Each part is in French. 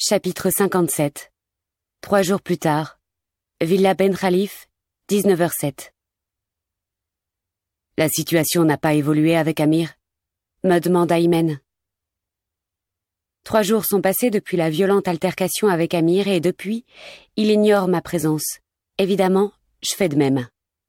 Chapitre 57. 3 jours plus tard. Villa Ben Khalif, 19h07. La situation n'a pas évolué avec Amir, me demande Aymen. 3 jours sont passés depuis la violente altercation avec Amir et depuis, il ignore ma présence. Évidemment, je fais de même.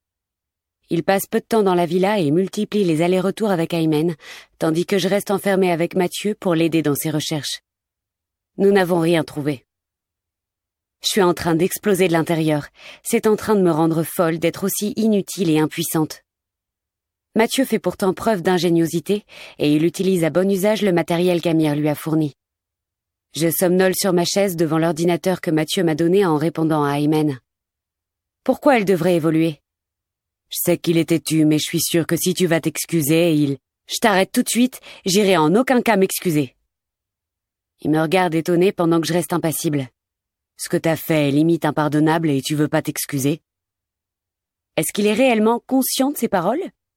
Il passe peu de temps dans la villa et multiplie les allers-retours avec Aymen, tandis que je reste enfermée avec Mathieu pour l'aider dans ses recherches. Nous n'avons rien trouvé. Je suis en train d'exploser de l'intérieur. C'est en train de me rendre folle d'être aussi inutile et impuissante. Mathieu fait pourtant preuve d'ingéniosité et il utilise à bon usage le matériel qu'Amir lui a fourni. Je somnole sur ma chaise devant l'ordinateur que Mathieu m'a donné en répondant à Aymen. Pourquoi elle devrait évoluer? Je sais qu'il est têtu, mais je suis sûre que si tu vas t'excuser, Je t'arrête tout de suite, j'irai en aucun cas m'excuser. Il me regarde étonné pendant que je reste impassible. Ce que t'as fait est limite impardonnable et tu veux pas t'excuser? Est-ce qu'il est réellement conscient de ses paroles?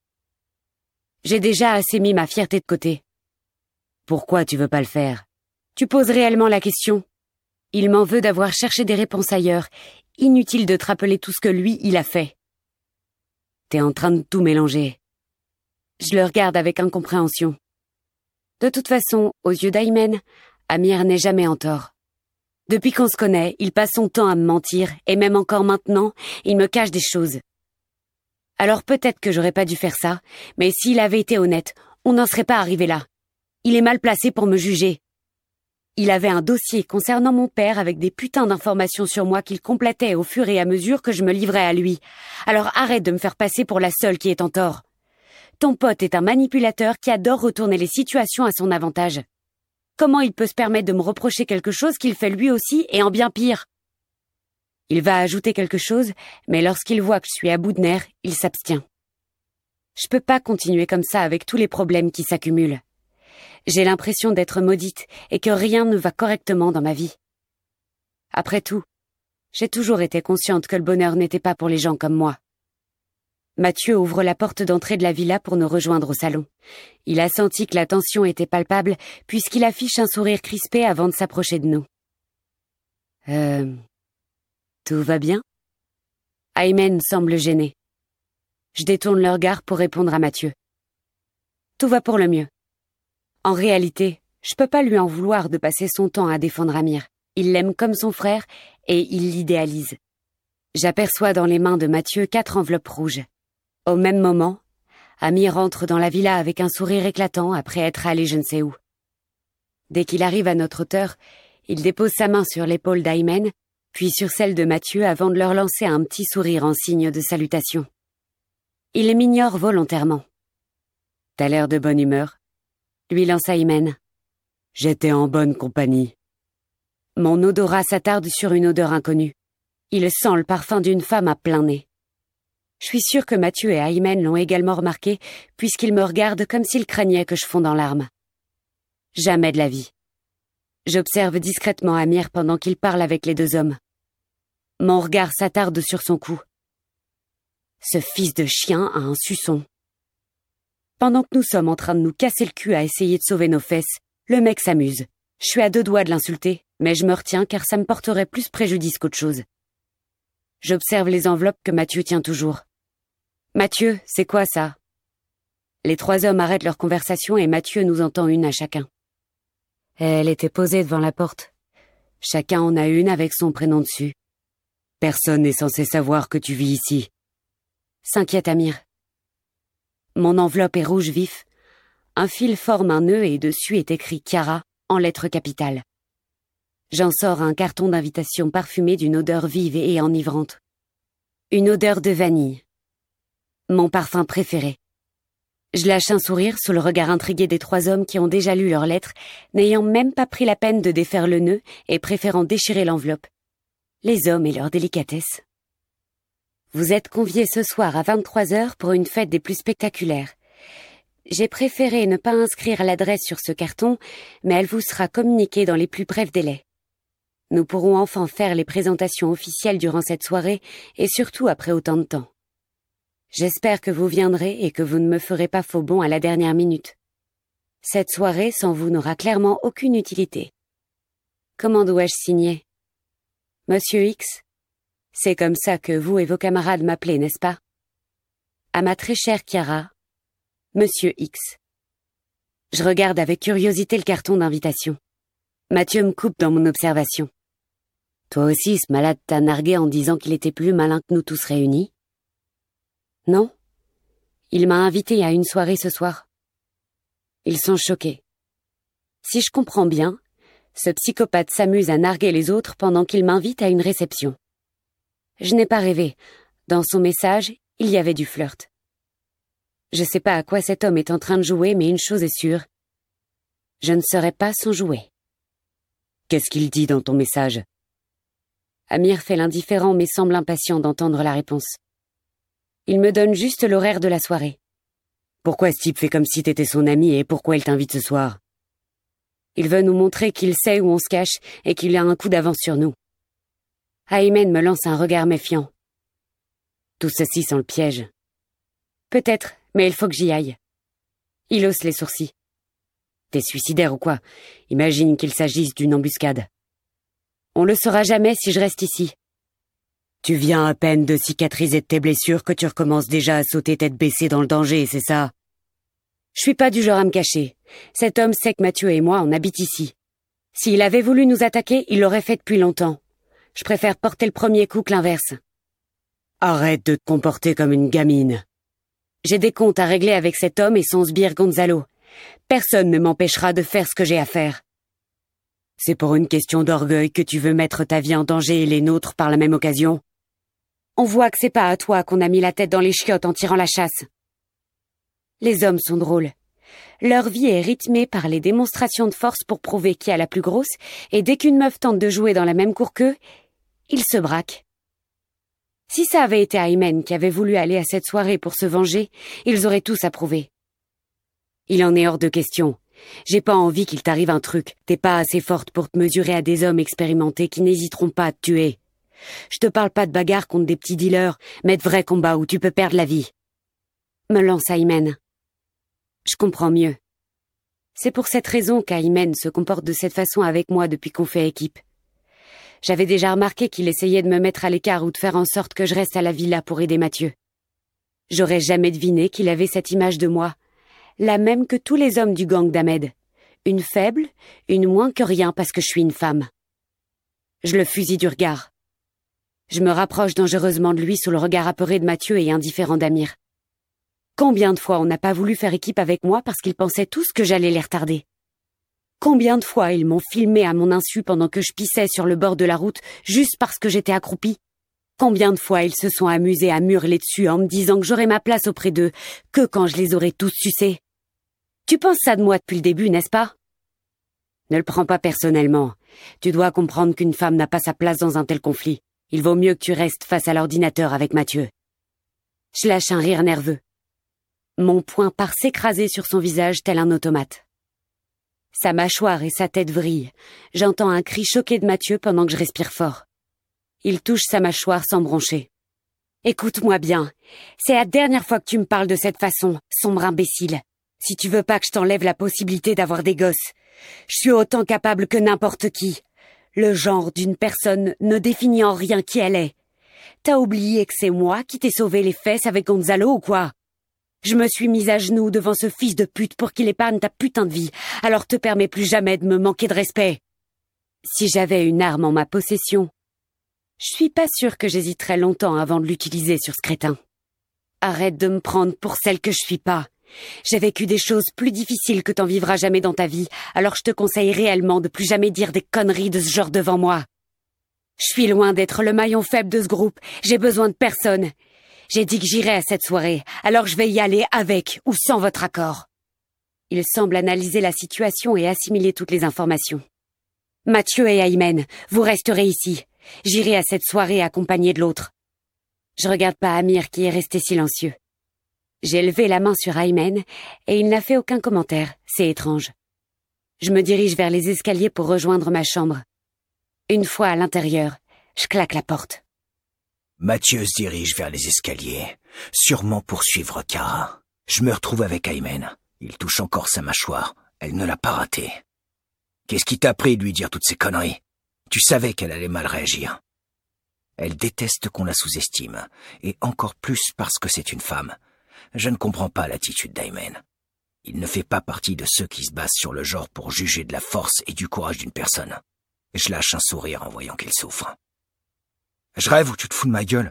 J'ai déjà assez mis ma fierté de côté. Pourquoi tu veux pas le faire? Tu poses réellement la question. Il m'en veut d'avoir cherché des réponses ailleurs. Inutile de te rappeler tout ce que lui, il a fait. T'es en train de tout mélanger. Je le regarde avec incompréhension. De toute façon, aux yeux d'Aymen, Amir n'est jamais en tort. Depuis qu'on se connaît, il passe son temps à me mentir, et même encore maintenant, il me cache des choses. Alors peut-être que j'aurais pas dû faire ça, mais s'il avait été honnête, on n'en serait pas arrivé là. Il est mal placé pour me juger. Il avait un dossier concernant mon père avec des putains d'informations sur moi qu'il complétait au fur et à mesure que je me livrais à lui. Alors arrête de me faire passer pour la seule qui est en tort. Ton pote est un manipulateur qui adore retourner les situations à son avantage. Comment il peut se permettre de me reprocher quelque chose qu'il fait lui aussi et en bien pire? Il va ajouter quelque chose, mais lorsqu'il voit que je suis à bout de nerfs, il s'abstient. Je peux pas continuer comme ça avec tous les problèmes qui s'accumulent. J'ai l'impression d'être maudite et que rien ne va correctement dans ma vie. Après tout, j'ai toujours été consciente que le bonheur n'était pas pour les gens comme moi. Mathieu ouvre la porte d'entrée de la villa pour nous rejoindre au salon. Il a senti que la tension était palpable puisqu'il affiche un sourire crispé avant de s'approcher de nous. Tout va bien? Aymen semble gêné. Je détourne le regard pour répondre à Mathieu. Tout va pour le mieux. En réalité, je peux pas lui en vouloir de passer son temps à défendre Amir. Il l'aime comme son frère et il l'idéalise. J'aperçois dans les mains de Mathieu 4 enveloppes rouges. Au même moment, Amir entre dans la villa avec un sourire éclatant après être allé je ne sais où. Dès qu'il arrive à notre hauteur, il dépose sa main sur l'épaule d'Aymen, puis sur celle de Mathieu avant de leur lancer un petit sourire en signe de salutation. Il m'ignore volontairement. « T'as l'air de bonne humeur ?» lui lance Aymen. « J'étais en bonne compagnie. » Mon odorat s'attarde sur une odeur inconnue. Il sent le parfum d'une femme à plein nez. Je suis sûre que Mathieu et Aymen l'ont également remarqué, puisqu'ils me regardent comme s'ils craignaient que je fonde en larmes. Jamais de la vie. J'observe discrètement Amir pendant qu'il parle avec les 2 hommes. Mon regard s'attarde sur son cou. Ce fils de chien a un suçon. Pendant que nous sommes en train de nous casser le cul à essayer de sauver nos fesses, le mec s'amuse. Je suis à 2 doigts de l'insulter, mais je me retiens car ça me porterait plus préjudice qu'autre chose. J'observe les enveloppes que Mathieu tient toujours. « Mathieu, c'est quoi ça ?» Les 3 hommes arrêtent leur conversation et Mathieu nous entend une à chacun. Elle était posée devant la porte. Chacun en a une avec son prénom dessus. « Personne n'est censé savoir que tu vis ici. » S'inquiète Amir. Mon enveloppe est rouge vif. Un fil forme un nœud et dessus est écrit Chiara en lettres capitales. J'en sors un carton d'invitation parfumé d'une odeur vive et enivrante. Une odeur de vanille. Mon parfum préféré. Je lâche un sourire sous le regard intrigué des 3 hommes qui ont déjà lu leurs lettres, n'ayant même pas pris la peine de défaire le nœud et préférant déchirer l'enveloppe. Les hommes et leur délicatesse. Vous êtes conviés ce soir à 23h pour une fête des plus spectaculaires. J'ai préféré ne pas inscrire l'adresse sur ce carton, mais elle vous sera communiquée dans les plus brefs délais. Nous pourrons enfin faire les présentations officielles durant cette soirée et surtout après autant de temps. J'espère que vous viendrez et que vous ne me ferez pas faux bond à la dernière minute. Cette soirée sans vous n'aura clairement aucune utilité. Comment dois-je signer? Monsieur X? C'est comme ça que vous et vos camarades m'appelez, n'est-ce pas? À ma très chère Chiara, Monsieur X. Je regarde avec curiosité le carton d'invitation. Mathieu me coupe dans mon observation. Toi aussi, ce malade t'a nargué en disant qu'il était plus malin que nous tous réunis? Non. Il m'a invité à une soirée ce soir. Ils sont choqués. Si je comprends bien, ce psychopathe s'amuse à narguer les autres pendant qu'il m'invite à une réception. Je n'ai pas rêvé. Dans son message, il y avait du flirt. Je sais pas à quoi cet homme est en train de jouer, mais une chose est sûre. Je ne serai pas son jouet. Qu'est-ce qu'il dit dans ton message? Amir fait l'indifférent mais semble impatient d'entendre la réponse. Il me donne juste l'horaire de la soirée. Pourquoi ce type fait comme si t'étais son ami et pourquoi il t'invite ce soir? Il veut nous montrer qu'il sait où on se cache et qu'il a un coup d'avance sur nous. Aymen me lance un regard méfiant. Tout ceci sent le piège. Peut-être, mais il faut que j'y aille. Il hausse les sourcils. T'es suicidaire ou quoi? Imagine qu'il s'agisse d'une embuscade. On le saura jamais si je reste ici. Tu viens à peine de cicatriser tes blessures que tu recommences déjà à sauter tête baissée dans le danger, c'est ça? Je suis pas du genre à me cacher. Cet homme sait que Mathieu et moi, on habite ici. S'il avait voulu nous attaquer, il l'aurait fait depuis longtemps. Je préfère porter le premier coup que l'inverse. Arrête de te comporter comme une gamine. J'ai des comptes à régler avec cet homme et son sbire Gonzalo. Personne ne m'empêchera de faire ce que j'ai à faire. C'est pour une question d'orgueil que tu veux mettre ta vie en danger et les nôtres par la même occasion? On voit que c'est pas à toi qu'on a mis la tête dans les chiottes en tirant la chasse. Les hommes sont drôles. Leur vie est rythmée par les démonstrations de force pour prouver qui a la plus grosse, et dès qu'une meuf tente de jouer dans la même cour qu'eux, ils se braquent. Si ça avait été Aymen qui avait voulu aller à cette soirée pour se venger, ils auraient tous approuvé. Il en est hors de question. J'ai pas envie qu'il t'arrive un truc. T'es pas assez forte pour te mesurer à des hommes expérimentés qui n'hésiteront pas à te tuer. Je te parle pas de bagarre contre des petits dealers, mais de vrais combats où tu peux perdre la vie. Me lance Aymen. Je comprends mieux. C'est pour cette raison qu'Aymen se comporte de cette façon avec moi depuis qu'on fait équipe. J'avais déjà remarqué qu'il essayait de me mettre à l'écart ou de faire en sorte que je reste à la villa pour aider Mathieu. J'aurais jamais deviné qu'il avait cette image de moi, la même que tous les hommes du gang d'Ahmed. Une faible, une moins que rien parce que je suis une femme. Je le fusille du regard. Je me rapproche dangereusement de lui sous le regard apeuré de Mathieu et indifférent d'Amir. Combien de fois on n'a pas voulu faire équipe avec moi parce qu'ils pensaient tous que j'allais les retarder? Combien de fois ils m'ont filmé à mon insu pendant que je pissais sur le bord de la route juste parce que j'étais accroupie? Combien de fois ils se sont amusés à m'hurler dessus en me disant que j'aurais ma place auprès d'eux que quand je les aurais tous sucés? Tu penses ça de moi depuis le début, n'est-ce pas? Ne le prends pas personnellement. Tu dois comprendre qu'une femme n'a pas sa place dans un tel conflit. Il vaut mieux que tu restes face à l'ordinateur avec Mathieu. Je lâche un rire nerveux. Mon poing part s'écraser sur son visage tel un automate. Sa mâchoire et sa tête vrillent. J'entends un cri choqué de Mathieu pendant que je respire fort. Il touche sa mâchoire sans broncher. Écoute-moi bien. C'est la dernière fois que tu me parles de cette façon, sombre imbécile. Si tu veux pas que je t'enlève la possibilité d'avoir des gosses, je suis autant capable que n'importe qui. Le genre d'une personne ne définit en rien qui elle est. T'as oublié que c'est moi qui t'ai sauvé les fesses avec Gonzalo ou quoi? Je me suis mise à genoux devant ce fils de pute pour qu'il épargne ta putain de vie, alors te permets plus jamais de me manquer de respect. Si j'avais une arme en ma possession, je suis pas sûre que j'hésiterais longtemps avant de l'utiliser sur ce crétin. Arrête de me prendre pour celle que je suis pas. J'ai vécu des choses plus difficiles que t'en vivras jamais dans ta vie, alors je te conseille réellement de plus jamais dire des conneries de ce genre devant moi. Je suis loin d'être le maillon faible de ce groupe, j'ai besoin de personne. J'ai dit que j'irais à cette soirée, alors je vais y aller avec ou sans votre accord. Il semble analyser la situation et assimiler toutes les informations. Mathieu et Aymen, vous resterez ici. J'irai à cette soirée accompagné de l'autre. Je regarde pas Amir qui est resté silencieux. J'ai levé la main sur Aymen et il n'a fait aucun commentaire, c'est étrange. Je me dirige vers les escaliers pour rejoindre ma chambre. Une fois à l'intérieur, je claque la porte. Mathieu se dirige vers les escaliers, sûrement pour suivre Chiara. Je me retrouve avec Aymen. Il touche encore sa mâchoire. Elle ne l'a pas raté. Qu'est-ce qui t'a pris de lui dire toutes ces conneries? Tu savais qu'elle allait mal réagir. Elle déteste qu'on la sous-estime, et encore plus parce que c'est une femme. Je ne comprends pas l'attitude d'Aymen. Il ne fait pas partie de ceux qui se basent sur le genre pour juger de la force et du courage d'une personne. Je lâche un sourire en voyant qu'il souffre. Je rêve ou tu te fous de ma gueule?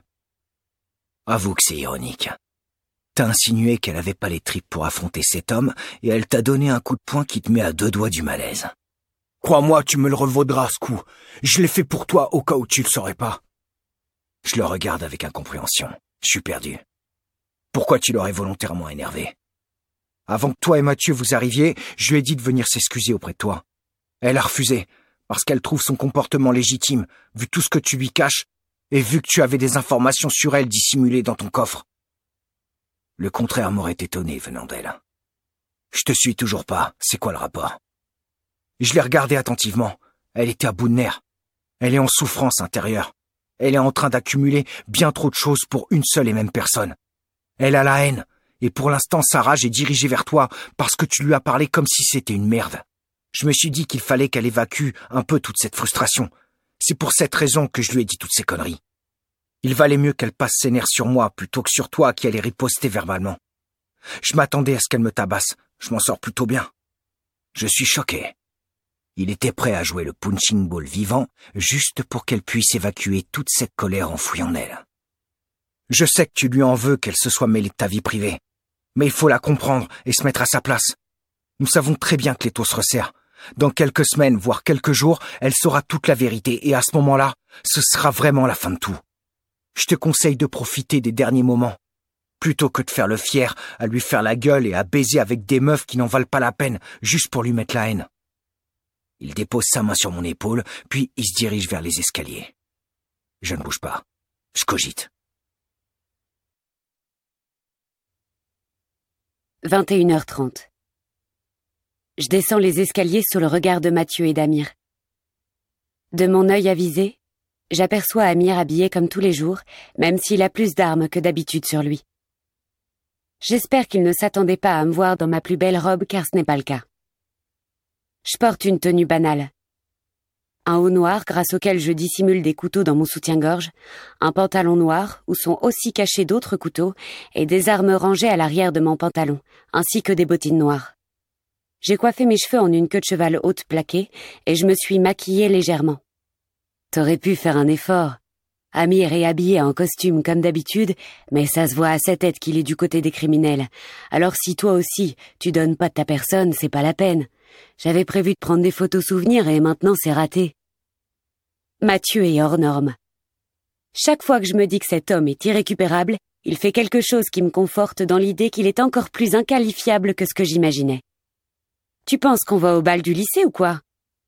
Avoue que c'est ironique. T'as insinué qu'elle avait pas les tripes pour affronter cet homme et elle t'a donné un coup de poing qui te met à 2 doigts du malaise. Crois-moi, tu me le revaudras ce coup. Je l'ai fait pour toi au cas où tu le saurais pas. Je le regarde avec incompréhension. Je suis perdu. Pourquoi tu l'aurais volontairement énervé? Avant que toi et Mathieu vous arriviez, je lui ai dit de venir s'excuser auprès de toi. Elle a refusé, parce qu'elle trouve son comportement légitime, vu tout ce que tu lui caches, et vu que tu avais des informations sur elle dissimulées dans ton coffre. Le contraire m'aurait étonné venant d'elle. Je te suis toujours pas, c'est quoi le rapport? Je l'ai regardée attentivement. Elle était à bout de nerfs. Elle est en souffrance intérieure. Elle est en train d'accumuler bien trop de choses pour une seule et même personne. Elle a la haine, et pour l'instant sa rage est dirigée vers toi parce que tu lui as parlé comme si c'était une merde. Je me suis dit qu'il fallait qu'elle évacue un peu toute cette frustration. C'est pour cette raison que je lui ai dit toutes ces conneries. Il valait mieux qu'elle passe ses nerfs sur moi plutôt que sur toi qui allait riposter verbalement. Je m'attendais à ce qu'elle me tabasse. Je m'en sors plutôt bien. Je suis choqué. Il était prêt à jouer le punching ball vivant juste pour qu'elle puisse évacuer toute cette colère enfouie en elle. Je sais que tu lui en veux qu'elle se soit mêlée de ta vie privée. Mais il faut la comprendre et se mettre à sa place. Nous savons très bien que l'étau se resserre. Dans quelques semaines, voire quelques jours, elle saura toute la vérité et à ce moment-là, ce sera vraiment la fin de tout. Je te conseille de profiter des derniers moments. Plutôt que de faire le fier, à lui faire la gueule et à baiser avec des meufs qui n'en valent pas la peine, juste pour lui mettre la haine. Il dépose sa main sur mon épaule, puis il se dirige vers les escaliers. Je ne bouge pas. Je cogite. 21h30. Je descends les escaliers sous le regard de Mathieu et d'Amir. De mon œil avisé, j'aperçois Amir habillé comme tous les jours, même s'il a plus d'armes que d'habitude sur lui. J'espère qu'il ne s'attendait pas à me voir dans ma plus belle robe car ce n'est pas le cas. Je porte une tenue banale. Un haut noir grâce auquel je dissimule des couteaux dans mon soutien-gorge, un pantalon noir où sont aussi cachés d'autres couteaux et des armes rangées à l'arrière de mon pantalon, ainsi que des bottines noires. J'ai coiffé mes cheveux en une queue de cheval haute plaquée et je me suis maquillée légèrement. T'aurais pu faire un effort. Amir est habillé en costume comme d'habitude, mais ça se voit à sa tête qu'il est du côté des criminels. Alors si toi aussi, tu donnes pas de ta personne, c'est pas la peine. J'avais prévu de prendre des photos souvenirs et maintenant c'est raté. Mathieu est hors norme. Chaque fois que je me dis que cet homme est irrécupérable, il fait quelque chose qui me conforte dans l'idée qu'il est encore plus inqualifiable que ce que j'imaginais. Tu penses qu'on va au bal du lycée ou quoi?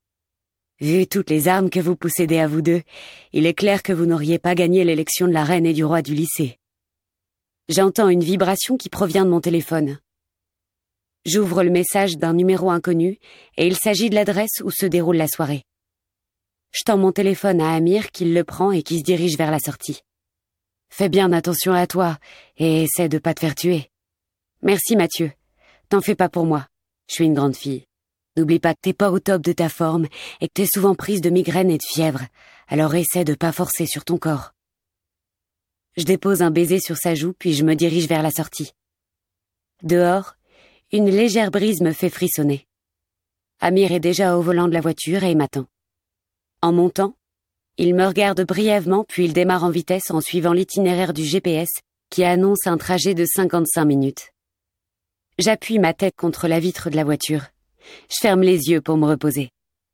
Vu toutes les armes que vous possédez à vous deux, il est clair que vous n'auriez pas gagné l'élection de la reine et du roi du lycée. J'entends une vibration qui provient de mon téléphone. J'ouvre le message d'un numéro inconnu et il s'agit de l'adresse où se déroule la soirée. Je tends mon téléphone à Amir qui le prend et qui se dirige vers la sortie. Fais bien attention à toi et essaie de pas te faire tuer. Merci Mathieu. T'en fais pas pour moi. Je suis une grande fille. N'oublie pas que t'es pas au top de ta forme et que t'es souvent prise de migraine et de fièvre. Alors essaie de pas forcer sur ton corps. Je dépose un baiser sur sa joue puis je me dirige vers la sortie. Dehors, une légère brise me fait frissonner. Amir est déjà au volant de la voiture et il m'attend. En montant, il me regarde brièvement puis il démarre en vitesse en suivant l'itinéraire du GPS qui annonce un trajet de 55 minutes. J'appuie ma tête contre la vitre de la voiture. Je ferme les yeux pour me reposer.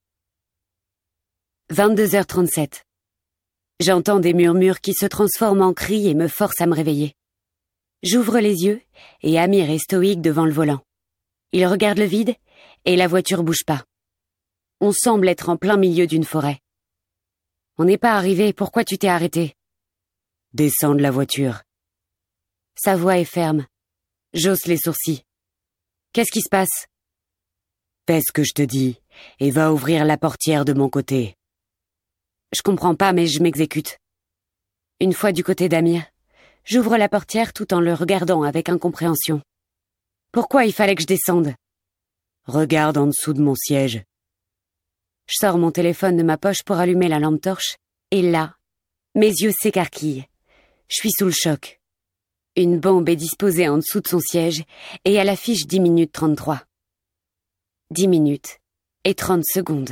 22h37. J'entends des murmures qui se transforment en cris et me forcent à me réveiller. J'ouvre les yeux et Amir est stoïque devant le volant. Il regarde le vide et la voiture bouge pas. On semble être en plein milieu d'une forêt. On n'est pas arrivé, pourquoi tu t'es arrêté? Descends de la voiture. Sa voix est ferme. J'hausse les sourcils. Qu'est-ce qui se passe? Fais ce que je te dis et va ouvrir la portière de mon côté. Je comprends pas, mais je m'exécute. Une fois du côté d'Amir, j'ouvre la portière tout en le regardant avec incompréhension. Pourquoi il fallait que je descende? Regarde en dessous de mon siège. Je sors mon téléphone de ma poche pour allumer la lampe torche, et là, mes yeux s'écarquillent. Je suis sous le choc. Une bombe est disposée en dessous de son siège, et elle affiche 10 minutes 33. 10 minutes et 30 secondes.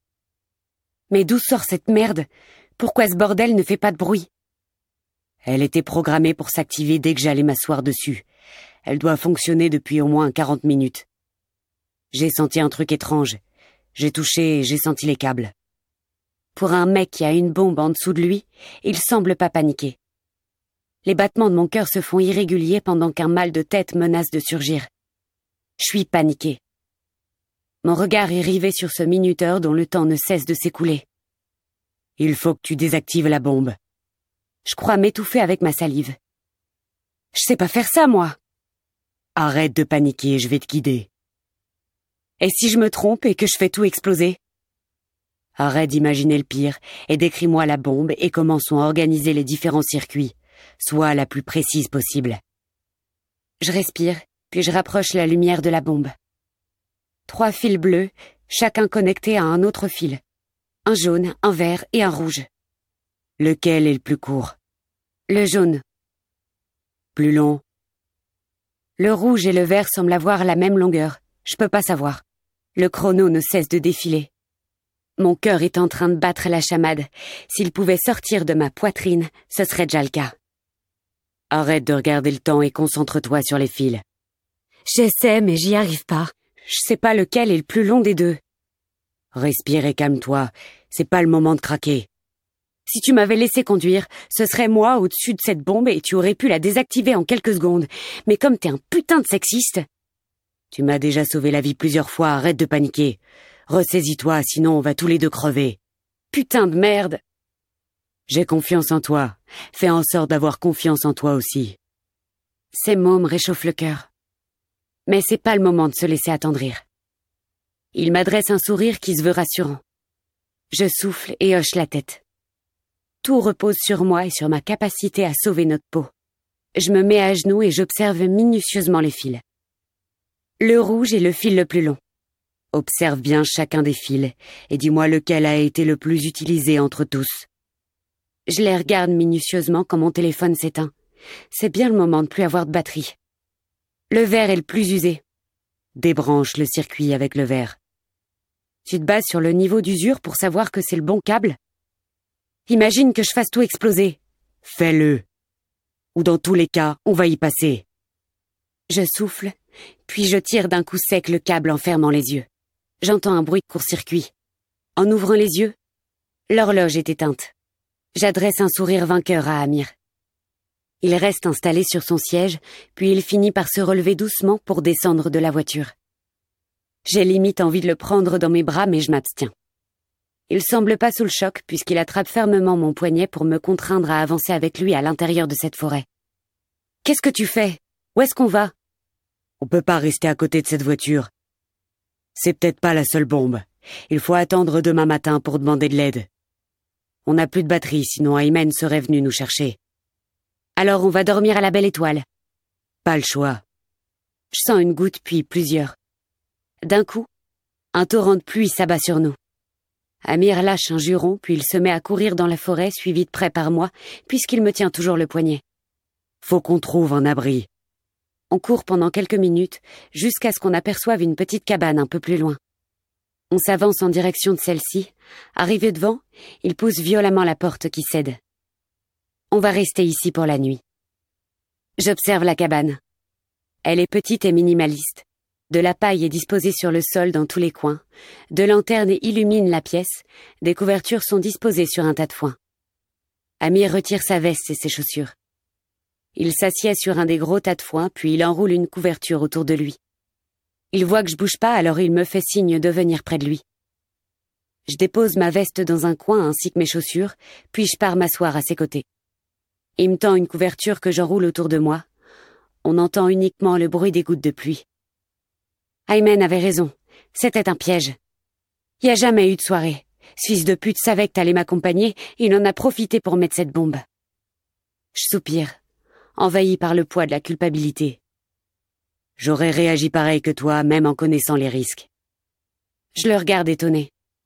Mais d'où sort cette merde? Pourquoi ce bordel ne fait pas de bruit? Elle était programmée pour s'activer dès que j'allais m'asseoir dessus. Elle doit fonctionner depuis au moins 40 minutes. J'ai senti un truc étrange. J'ai touché et j'ai senti les câbles. Pour un mec qui a une bombe en dessous de lui, il semble pas paniquer. Les battements de mon cœur se font irréguliers pendant qu'un mal de tête menace de surgir. Je suis paniqué. Mon regard est rivé sur ce minuteur dont le temps ne cesse de s'écouler. Il faut que tu désactives la bombe. Je crois m'étouffer avec ma salive. Je sais pas faire ça, moi. Arrête de paniquer, je vais te guider. Et si je me trompe et que je fais tout exploser? Arrête d'imaginer le pire et décris-moi la bombe et comment sont organisés les différents circuits. Sois la plus précise possible. Je respire, puis je rapproche la lumière de la bombe. 3 fils bleus, chacun connecté à un autre fil. Un jaune, un vert et un rouge. Lequel est le plus court? Le jaune. Plus long? Le rouge et le vert semblent avoir la même longueur. Je peux pas savoir. Le chrono ne cesse de défiler. Mon cœur est en train de battre la chamade. S'il pouvait sortir de ma poitrine, ce serait déjà le cas. Arrête de regarder le temps et concentre-toi sur les fils. J'essaie, mais j'y arrive pas. Je sais pas lequel est le plus long des deux. Respire et calme-toi. C'est pas le moment de craquer. Si tu m'avais laissé conduire, ce serait moi au-dessus de cette bombe et tu aurais pu la désactiver en quelques secondes. Mais comme t'es un putain de sexiste... Tu m'as déjà sauvé la vie plusieurs fois, arrête de paniquer. Ressaisis-toi, sinon on va tous les deux crever. Putain de merde! J'ai confiance en toi. Fais en sorte d'avoir confiance en toi aussi. Ces mots me réchauffent le cœur. Mais c'est pas le moment de se laisser attendrir. Il m'adresse un sourire qui se veut rassurant. Je souffle et hoche la tête. Tout repose sur moi et sur ma capacité à sauver notre peau. Je me mets à genoux et j'observe minutieusement les fils. Le rouge est le fil le plus long. Observe bien chacun des fils et dis-moi lequel a été le plus utilisé entre tous. Je les regarde minutieusement quand mon téléphone s'éteint. C'est bien le moment de plus avoir de batterie. Le vert est le plus usé. Débranche le circuit avec le vert. Tu te bases sur le niveau d'usure pour savoir que c'est le bon câble? Imagine que je fasse tout exploser. Fais-le. Ou dans tous les cas, on va y passer. Je souffle, puis je tire d'un coup sec le câble en fermant les yeux. J'entends un bruit de court-circuit. En ouvrant les yeux, l'horloge est éteinte. J'adresse un sourire vainqueur à Amir. Il reste installé sur son siège, puis il finit par se relever doucement pour descendre de la voiture. J'ai limite envie de le prendre dans mes bras, mais je m'abstiens. Il semble pas sous le choc, puisqu'il attrape fermement mon poignet pour me contraindre à avancer avec lui à l'intérieur de cette forêt. « Qu'est-ce que tu fais? Où est-ce qu'on va? » On peut pas rester à côté de cette voiture. C'est peut-être pas la seule bombe. Il faut attendre demain matin pour demander de l'aide. On n'a plus de batterie, sinon Aymen serait venu nous chercher. Alors on va dormir à la Belle Étoile. Pas le choix. Je sens une goutte puis plusieurs. D'un coup, un torrent de pluie s'abat sur nous. Amir lâche un juron, puis il se met à courir dans la forêt, suivi de près par moi, puisqu'il me tient toujours le poignet. Faut qu'on trouve un abri. On court pendant quelques minutes, jusqu'à ce qu'on aperçoive une petite cabane un peu plus loin. On s'avance en direction de celle-ci. Arrivé devant, il pousse violemment la porte qui cède. On va rester ici pour la nuit. J'observe la cabane. Elle est petite et minimaliste. De la paille est disposée sur le sol dans tous les coins. Deux lanternes illuminent la pièce. Des couvertures sont disposées sur un tas de foin. Amir retire sa veste et ses chaussures. Il s'assied sur un des gros tas de foin, puis il enroule une couverture autour de lui. Il voit que je bouge pas, alors il me fait signe de venir près de lui. Je dépose ma veste dans un coin ainsi que mes chaussures, puis je pars m'asseoir à ses côtés. Il me tend une couverture que j'enroule autour de moi. On entend uniquement le bruit des gouttes de pluie. Aymen avait raison, c'était un piège. Il n'y a jamais eu de soirée. Ce fils de pute savait que t'allais m'accompagner, il en a profité pour mettre cette bombe. Je soupire, envahi par le poids de la culpabilité. J'aurais réagi pareil que toi, même en connaissant les risques. Je le regarde étonné.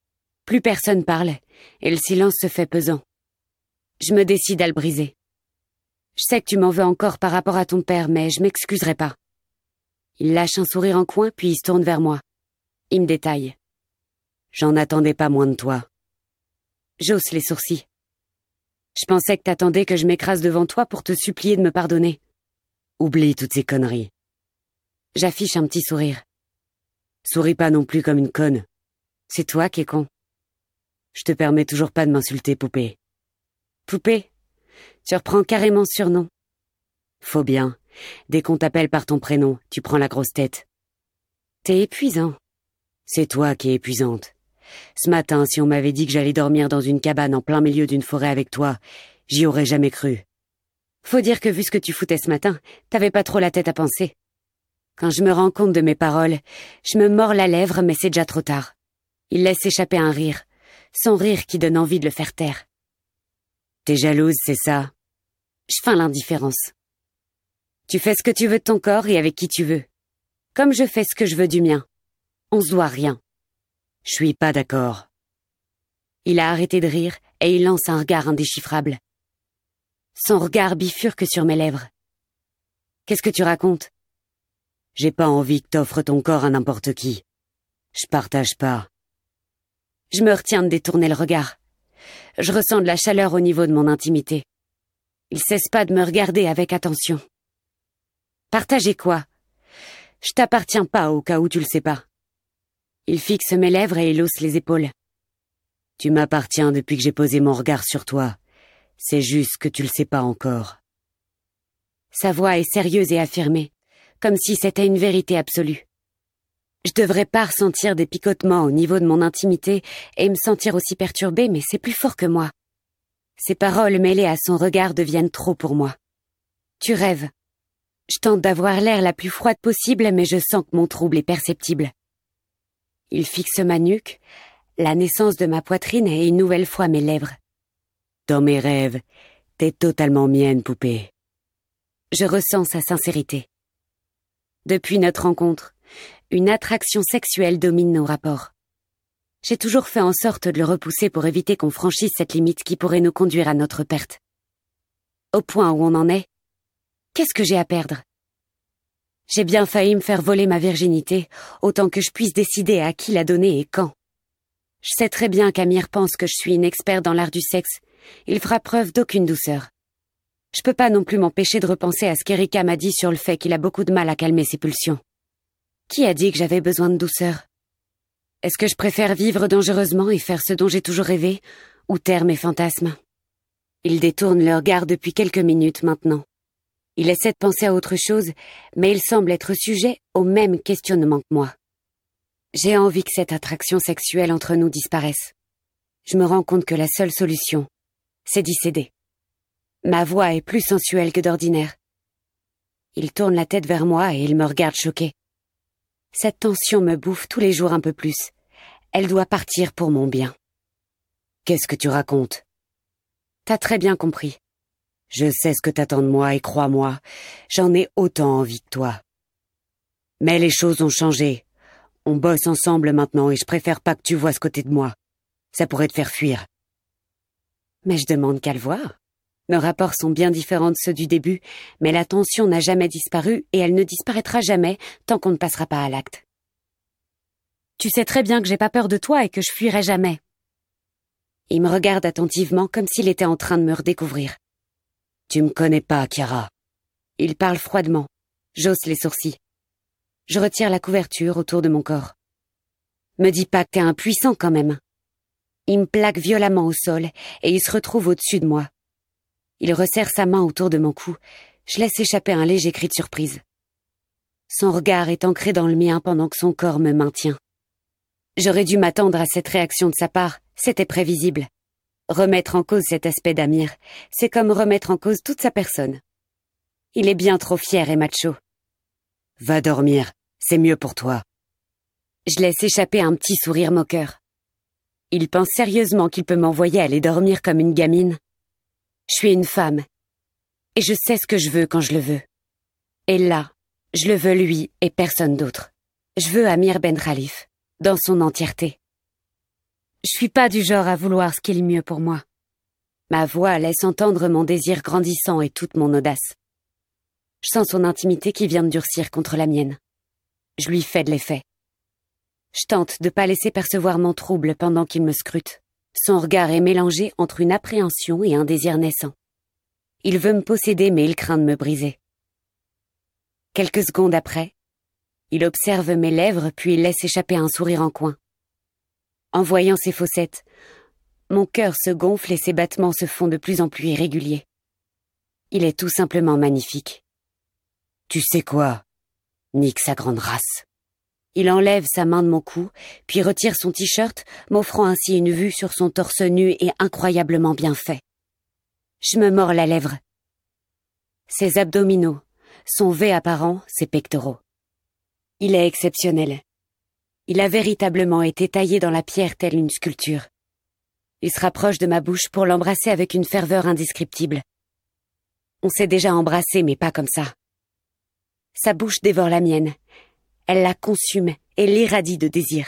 Plus personne parle, et le silence se fait pesant. Je me décide à le briser. Je sais que tu m'en veux encore par rapport à ton père, mais je m'excuserai pas. Il lâche un sourire en coin, puis il se tourne vers moi. Il me détaille. J'en attendais pas moins de toi. J'hausse les sourcils. Je pensais que t'attendais que je m'écrase devant toi pour te supplier de me pardonner. Oublie toutes ces conneries. J'affiche un petit sourire. Souris pas non plus comme une conne. C'est toi qui es con. Je te permets toujours pas de m'insulter, poupée. Poupée? Tu reprends carrément ce surnom. Faut bien. Dès qu'on t'appelle par ton prénom, tu prends la grosse tête. T'es épuisant. C'est toi qui es épuisante. Ce matin, si on m'avait dit que j'allais dormir dans une cabane en plein milieu d'une forêt avec toi, j'y aurais jamais cru. Faut dire que vu ce que tu foutais ce matin, t'avais pas trop la tête à penser. Quand je me rends compte de mes paroles, je me mords la lèvre, mais c'est déjà trop tard. Il laisse échapper un rire, son rire qui donne envie de le faire taire. T'es jalouse, c'est ça? Je feins l'indifférence. Tu fais ce que tu veux de ton corps et avec qui tu veux. Comme je fais ce que je veux du mien. On se doit rien. Je suis pas d'accord. Il a arrêté de rire et il lance un regard indéchiffrable. Son regard bifurque sur mes lèvres. Qu'est-ce que tu racontes? J'ai pas envie que t'offres ton corps à n'importe qui. Je partage pas. Je me retiens de détourner le regard. Je ressens de la chaleur au niveau de mon intimité. Il cesse pas de me regarder avec attention. Partager quoi? Je t'appartiens pas au cas où tu le sais pas. Il fixe mes lèvres et il hausse les épaules. Tu m'appartiens depuis que j'ai posé mon regard sur toi. C'est juste que tu le sais pas encore. Sa voix est sérieuse et affirmée, comme si c'était une vérité absolue. Je devrais pas ressentir des picotements au niveau de mon intimité et me sentir aussi perturbée, mais c'est plus fort que moi. Ses paroles mêlées à son regard deviennent trop pour moi. Tu rêves. Je tente d'avoir l'air la plus froide possible, mais je sens que mon trouble est perceptible. Il fixe ma nuque, la naissance de ma poitrine et une nouvelle fois mes lèvres. Dans mes rêves, t'es totalement mienne, poupée. Je ressens sa sincérité. Depuis notre rencontre, une attraction sexuelle domine nos rapports. J'ai toujours fait en sorte de le repousser pour éviter qu'on franchisse cette limite qui pourrait nous conduire à notre perte. Au point où on en est, qu'est-ce que j'ai à perdre? J'ai bien failli me faire voler ma virginité, autant que je puisse décider à qui la donner et quand. Je sais très bien qu'Amir pense que je suis une experte dans l'art du sexe. Il fera preuve d'aucune douceur. Je peux pas non plus m'empêcher de repenser à ce qu'Erika m'a dit sur le fait qu'il a beaucoup de mal à calmer ses pulsions. Qui a dit que j'avais besoin de douceur? Est-ce que je préfère vivre dangereusement et faire ce dont j'ai toujours rêvé, ou taire mes fantasmes? Il détourne le regard depuis quelques minutes maintenant. Il essaie de penser à autre chose, mais il semble être sujet au même questionnement que moi. J'ai envie que cette attraction sexuelle entre nous disparaisse. Je me rends compte que la seule solution, c'est d'y céder. Ma voix est plus sensuelle que d'ordinaire. Il tourne la tête vers moi et il me regarde choqué. Cette tension me bouffe tous les jours un peu plus. Elle doit partir pour mon bien. Qu'est-ce que tu racontes? T'as très bien compris. Je sais ce que t'attends de moi et crois-moi, j'en ai autant envie que toi. Mais les choses ont changé. On bosse ensemble maintenant et je préfère pas que tu vois ce côté de moi. Ça pourrait te faire fuir. Mais je demande qu'à le voir. Nos rapports sont bien différents de ceux du début, mais la tension n'a jamais disparu et elle ne disparaîtra jamais tant qu'on ne passera pas à l'acte. Tu sais très bien que j'ai pas peur de toi et que je fuirai jamais. Il me regarde attentivement comme s'il était en train de me redécouvrir. Tu me connais pas, Chiara. Il parle froidement. J'hausse les sourcils. Je retire la couverture autour de mon corps. Me dis pas que t'es impuissant quand même. Il me plaque violemment au sol et il se retrouve au-dessus de moi. Il resserre sa main autour de mon cou. Je laisse échapper un léger cri de surprise. Son regard est ancré dans le mien pendant que son corps me maintient. J'aurais dû m'attendre à cette réaction de sa part, c'était prévisible. Remettre en cause cet aspect d'Amir, c'est comme remettre en cause toute sa personne. Il est bien trop fier et macho. Va dormir, c'est mieux pour toi. Je laisse échapper un petit sourire moqueur. Il pense sérieusement qu'il peut m'envoyer aller dormir comme une gamine. Je suis une femme, et je sais ce que je veux quand je le veux. Et là, je le veux lui et personne d'autre. Je veux Amir Ben Khalif, dans son entièreté. Je suis pas du genre à vouloir ce qui est le mieux pour moi. Ma voix laisse entendre mon désir grandissant et toute mon audace. Je sens son intimité qui vient de durcir contre la mienne. Je lui fais de l'effet. Je tente de pas laisser percevoir mon trouble pendant qu'il me scrute. Son regard est mélangé entre une appréhension et un désir naissant. Il veut me posséder, mais il craint de me briser. Quelques secondes après, il observe mes lèvres, puis il laisse échapper un sourire en coin. En voyant ses fossettes, mon cœur se gonfle et ses battements se font de plus en plus irréguliers. Il est tout simplement magnifique. Tu sais quoi? Nique sa grande race. Il enlève sa main de mon cou, puis retire son t-shirt, m'offrant ainsi une vue sur son torse nu et incroyablement bien fait. Je me mords la lèvre. Ses abdominaux, son V apparent, ses pectoraux. Il est exceptionnel. Il a véritablement été taillé dans la pierre telle une sculpture. Il se rapproche de ma bouche pour l'embrasser avec une ferveur indescriptible. On s'est déjà embrassé, mais pas comme ça. Sa bouche dévore la mienne. Elle la consume et l'irradie de désir.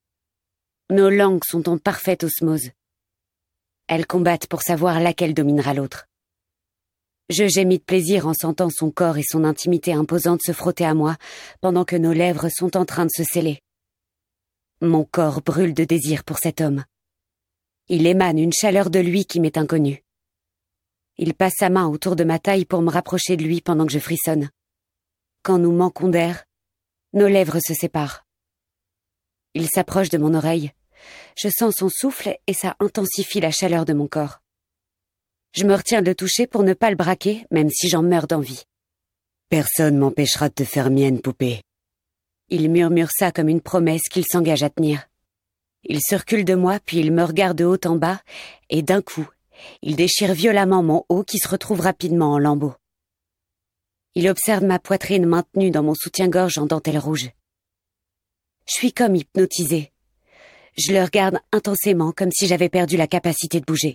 Nos langues sont en parfaite osmose. Elles combattent pour savoir laquelle dominera l'autre. Je gémis de plaisir en sentant son corps et son intimité imposante se frotter à moi pendant que nos lèvres sont en train de se sceller. Mon corps brûle de désir pour cet homme. Il émane une chaleur de lui qui m'est inconnue. Il passe sa main autour de ma taille pour me rapprocher de lui pendant que je frissonne. Quand nous manquons d'air, nos lèvres se séparent. Il s'approche de mon oreille. Je sens son souffle et ça intensifie la chaleur de mon corps. Je me retiens de le toucher pour ne pas le braquer, même si j'en meurs d'envie. Personne m'empêchera de te faire mienne, poupée. Il murmure ça comme une promesse qu'il s'engage à tenir. Il se recule de moi, puis il me regarde de haut en bas, et d'un coup, il déchire violemment mon haut qui se retrouve rapidement en lambeaux. Il observe ma poitrine maintenue dans mon soutien-gorge en dentelle rouge. Je suis comme hypnotisée. Je le regarde intensément comme si j'avais perdu la capacité de bouger.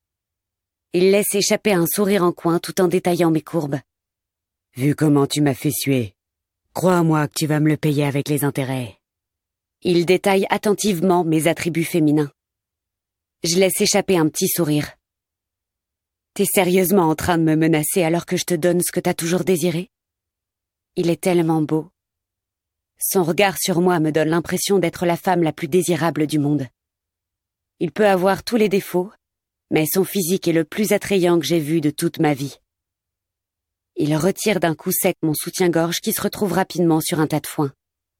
Il laisse échapper un sourire en coin tout en détaillant mes courbes. Vu comment tu m'as fait suer, crois-moi que tu vas me le payer avec les intérêts. Il détaille attentivement mes attributs féminins. Je laisse échapper un petit sourire. T'es sérieusement en train de me menacer alors que je te donne ce que t'as toujours désiré? Il est tellement beau. Son regard sur moi me donne l'impression d'être la femme la plus désirable du monde. Il peut avoir tous les défauts, mais son physique est le plus attrayant que j'ai vu de toute ma vie. Il retire d'un coup sec mon soutien-gorge qui se retrouve rapidement sur un tas de foin.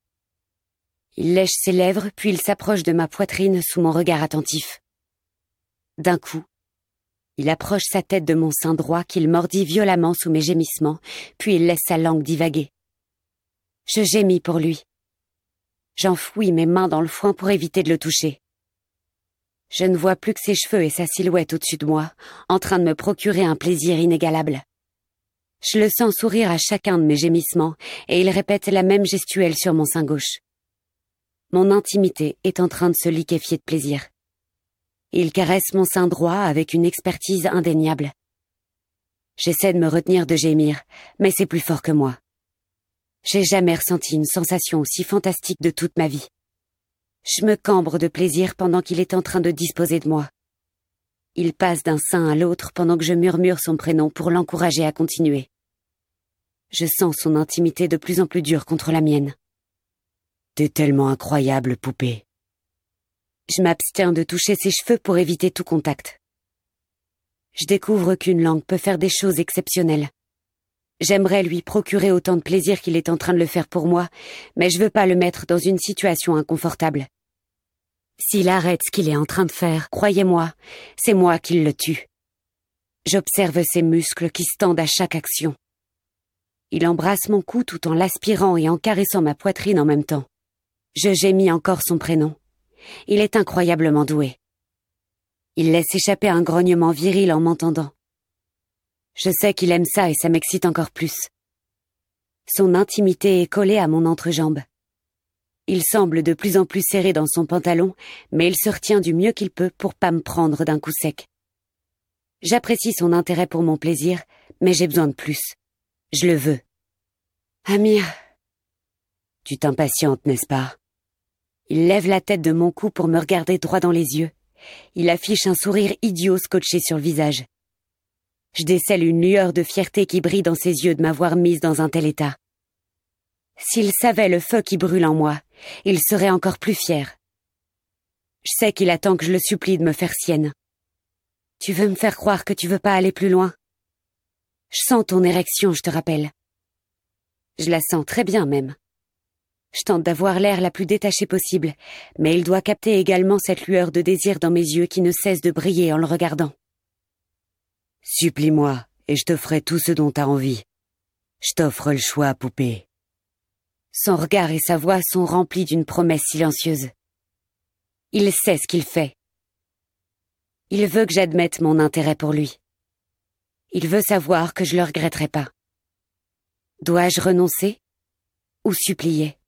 Il lèche ses lèvres, puis il s'approche de ma poitrine sous mon regard attentif. D'un coup, il approche sa tête de mon sein droit qu'il mordit violemment sous mes gémissements, puis il laisse sa langue divaguer. Je gémis pour lui. J'enfouis mes mains dans le foin pour éviter de le toucher. Je ne vois plus que ses cheveux et sa silhouette au-dessus de moi, en train de me procurer un plaisir inégalable. Je le sens sourire à chacun de mes gémissements, et il répète la même gestuelle sur mon sein gauche. Mon intimité est en train de se liquéfier de plaisir. Il caresse mon sein droit avec une expertise indéniable. J'essaie de me retenir de gémir, mais c'est plus fort que moi. J'ai jamais ressenti une sensation aussi fantastique de toute ma vie. Je me cambre de plaisir pendant qu'il est en train de disposer de moi. Il passe d'un sein à l'autre pendant que je murmure son prénom pour l'encourager à continuer. Je sens son intimité de plus en plus dure contre la mienne. T'es tellement incroyable, poupée. Je m'abstiens de toucher ses cheveux pour éviter tout contact. Je découvre qu'une langue peut faire des choses exceptionnelles. J'aimerais lui procurer autant de plaisir qu'il est en train de le faire pour moi, mais je veux pas le mettre dans une situation inconfortable. S'il arrête ce qu'il est en train de faire, croyez-moi, c'est moi qui le tue. J'observe ses muscles qui se tendent à chaque action. Il embrasse mon cou tout en l'aspirant et en caressant ma poitrine en même temps. Je gémis encore son prénom. Il est incroyablement doué. Il laisse échapper un grognement viril en m'entendant. Je sais qu'il aime ça et ça m'excite encore plus. Son intimité est collée à mon entrejambe. Il semble de plus en plus serré dans son pantalon, mais il se retient du mieux qu'il peut pour pas me prendre d'un coup sec. J'apprécie son intérêt pour mon plaisir, mais j'ai besoin de plus. Je le veux. Amir. Tu t'impatientes, n'est-ce pas? Il lève la tête de mon cou pour me regarder droit dans les yeux. Il affiche un sourire idiot scotché sur le visage. Je décèle une lueur de fierté qui brille dans ses yeux de m'avoir mise dans un tel état. S'il savait le feu qui brûle en moi, il serait encore plus fier. Je sais qu'il attend que je le supplie de me faire sienne. Tu veux me faire croire que tu veux pas aller plus loin? Je sens ton érection, je te rappelle. Je la sens très bien même. Je tente d'avoir l'air la plus détachée possible, mais il doit capter également cette lueur de désir dans mes yeux qui ne cesse de briller en le regardant. Supplie-moi, et je te ferai tout ce dont t'as envie. Je t'offre le choix, poupée. Son regard et sa voix sont remplis d'une promesse silencieuse. Il sait ce qu'il fait. Il veut que j'admette mon intérêt pour lui. Il veut savoir que je le regretterai pas. Dois-je renoncer ou supplier?